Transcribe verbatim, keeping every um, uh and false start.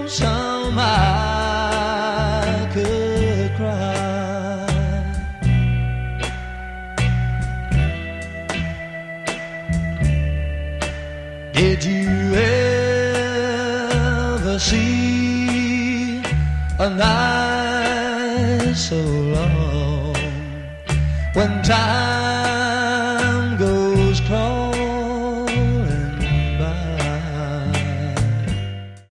lonesome I could cry. Did you ever see a night so long when time